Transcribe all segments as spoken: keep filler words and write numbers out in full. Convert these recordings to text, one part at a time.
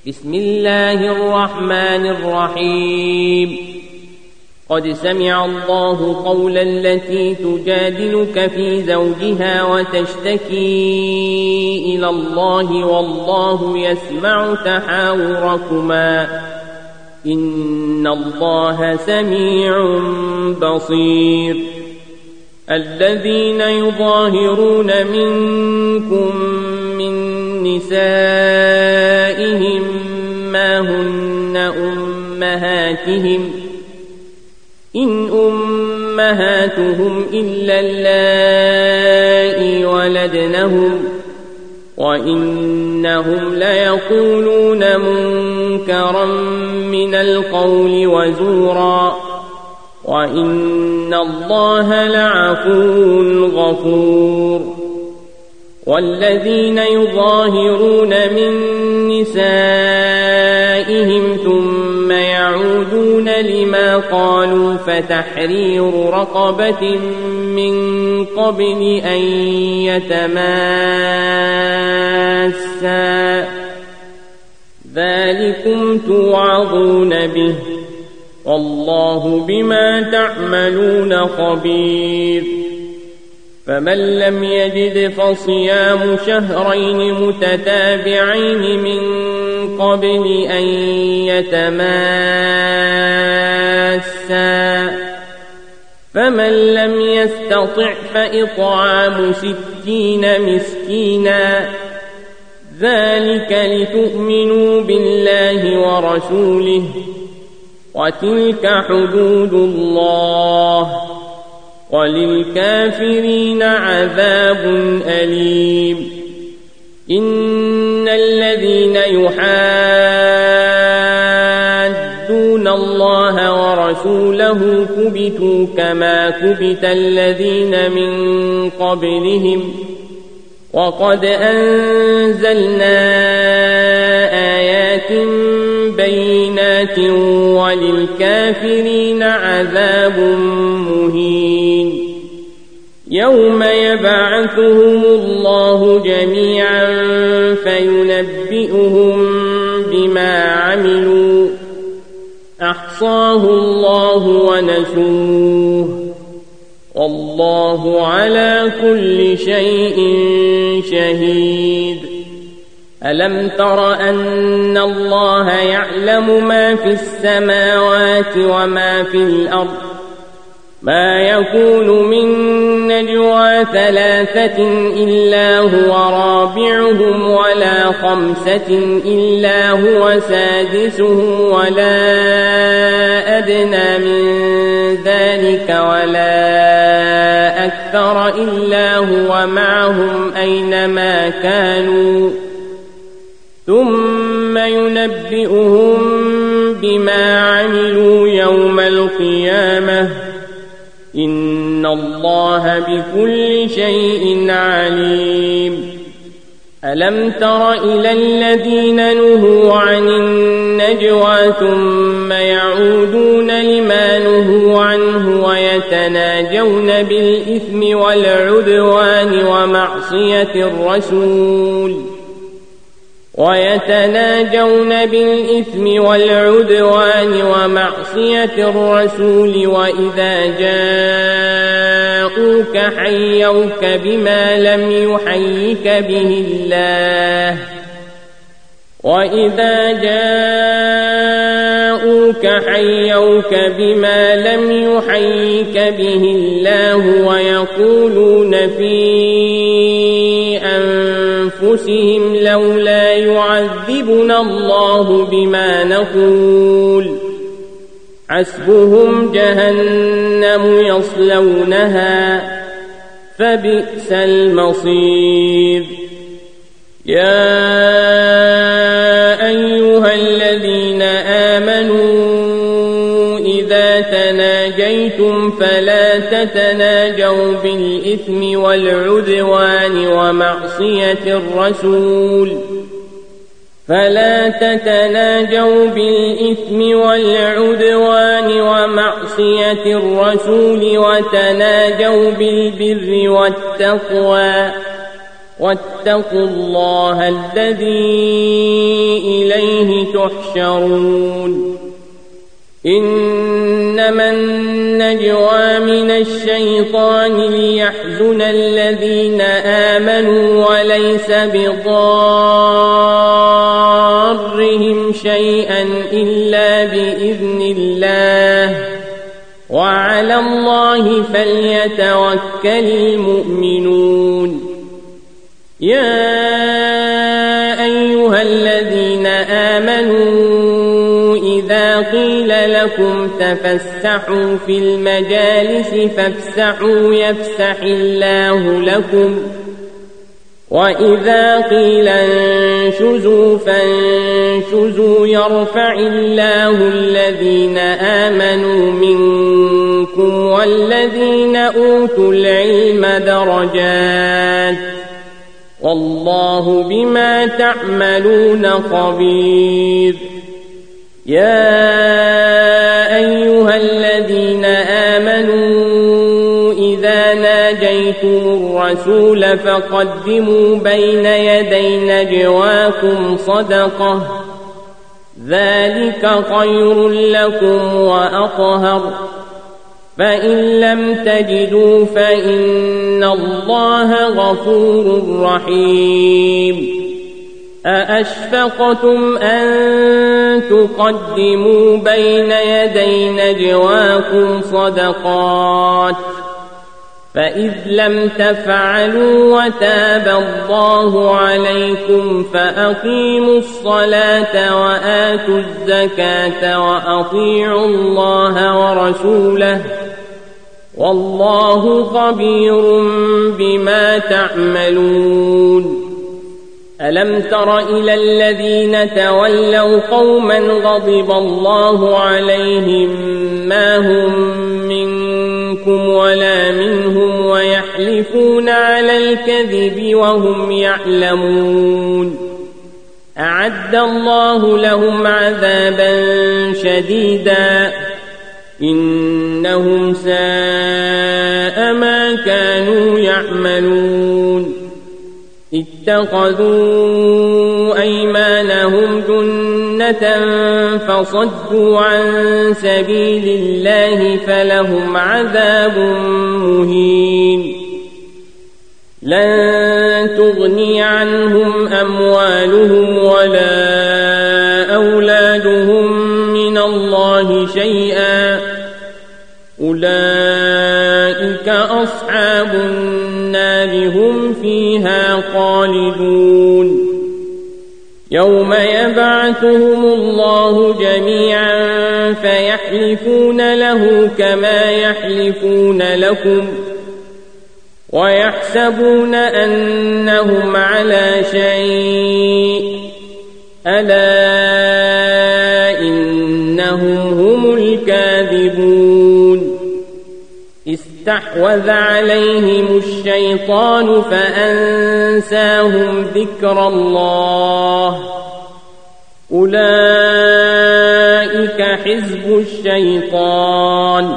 بسم الله الرحمن الرحيم قد سمع الله قول التي تجادلك في زوجها وتشتكي إلى الله والله يسمع تحاوركما إن الله سميع بصير الذين يظاهرون منكم من نسائهم ما هن أمهاتهم إن أمهاتهم إلا اللائي ولدنهم وإنهم ليقولون منكرا من القول وزورا وإن الله لعفو غفور والذين يظاهرون من نسائهم ثم يعودون لما قالوا فتحرير رقبة من قبل أن يتماسا ذلكم توعظون به والله بما تعملون خبير فمن لم يجد فصيام شهرين متتابعين من قبل أن يتماسا فمن لم يستطع فإطعام ستين مسكينا ذلك لتؤمنوا بالله ورسوله وتلك حدود الله وللكافرين عذاب أليم إن الذين يحادون الله ورسوله كبتوا كما كبت الذين من قبلهم وقد أنزلنا آيات بينات وللكافرين عذاب مهين يوم يبعثهم الله جميعا فينبئهم بما عملوا أحصاه الله ونسوه والله على كل شيء شهيد ألم تر أن الله يعلم ما في السماوات وما في الأرض ما يكون من نجوى ثلاثة إلا هو رابعهم ولا خمسة إلا هو سادسهم ولا أدنى من ذلك ولا أكثر إلا هو معهم أينما كانوا ثم ينبئهم بما عملوا يوم القيامة إن الله بكل شيء عليم ألم تر إلى الذين نهوا عن النجوى ثم يعودون لما نهوا عنه ويتناجون بالإثم والعدوان ومعصية الرسول ويتناجون بالإثم والعدوان ومعصية الرسول وإذا جاءوك حيوك بما لم يحيك به الله وإذا جاءوك حيوك بما لم يحيك به الله ويقولون في أنفسهم لولا يعذبنا الله بما نقول حسبهم جهنم يصلونها فبئس المصير يا أيها الذين آمنوا إذا تناجيتم فلا تتناجوا بالإثم والعدوان ومعصية الرسول فلا تتناجوا بالإثم والعدوان ومعصية الرسول وتناجوا بالبر والتقوى واتقوا الله الذي إليه تحشرون إنما النجوى من الشيطان ليحزن الذين آمنوا وليس بضارهم شيئا إلا بإذن الله وعلى الله فليتوكل المؤمنون يا أيها الذين آمنوا إذا قيل لكم تفسحوا في المجالس فافسحوا يفسح الله لكم وإذا قيل انشزوا فانشزوا يرفع الله الذين آمنوا منكم والذين أوتوا العلم درجات والله بما تعملون خبير يا أيها الذين آمنوا إذا ناجيتم الرسول فقدموا بين يدي نجواكم صدقة ذلك خير لكم وأطهر فإن لم تجدوا فإن الله غفور رحيم أأشفقتم أن تقدموا بين يدي نجواكم صدقات فإذ لم تفعلوا وتاب الله عليكم فأقيموا الصلاة وآتوا الزكاة وأطيعوا الله ورسوله والله خبير بما تعملون ألم تر إلى الذين تولوا قوما غضب الله عليهم ما هم منكم ولا منهم ويحلفون على الكذب وهم يعلمون أعد الله لهم عذابا شديدا إنهم ساء ما كانوا يعملون اتخذوا أيمانهم جنة فصدوا عن سبيل الله فلهم عذاب مهين لن تغني عنهم أموالهم ولا أولادهم من الله شيئا أولئك أصحاب النار هم فيها خالدون يوم يبعثهم الله جميعا فيحلفون له كما يحلفون لكم ويحسبون أنهم على شيء ألا إنهم هم الكاذبون استحوذ عليهم الشيطان فأنساهم ذكر الله أولئك حزب الشيطان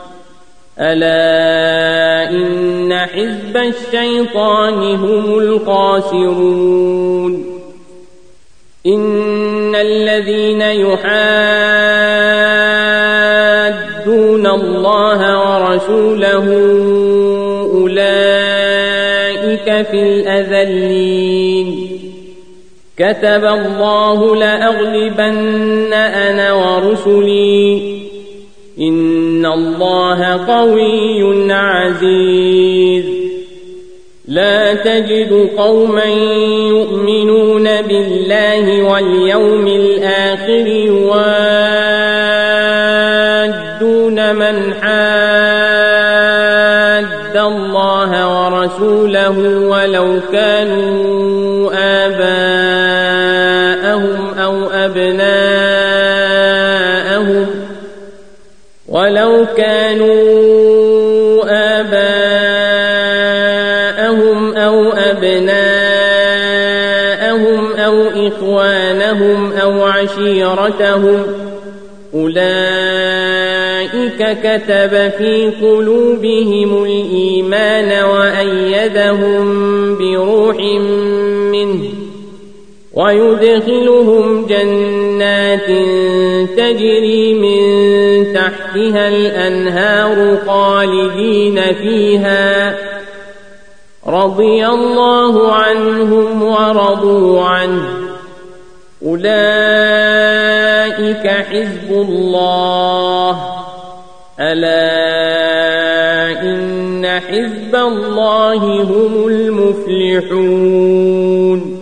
ألا إن حزب الشيطان هم الخاسرون إن الذين يحادون الله ورسوله أولئك في الأذلين كتب الله لأغلبن أنا ورسلي إن الله قوي عزيز لا تجد قوما يؤمنون بالله واليوم الآخر يوادون من حاد الله ورسوله ولو كانوا آباءهم أو أبناءهم ولو كانوا آباءهم أو أبناءهم أو إخوانهم أو عشيرتهم أولئك كتب في قلوبهم الإيمان وأيدهم بروح منه ويدخلهم جنات تجري من تحتها الأنهار خالدين فيها رضي الله عنهم ورضوا عنه أولئك حزب الله ألا إن حزب الله هم المفلحون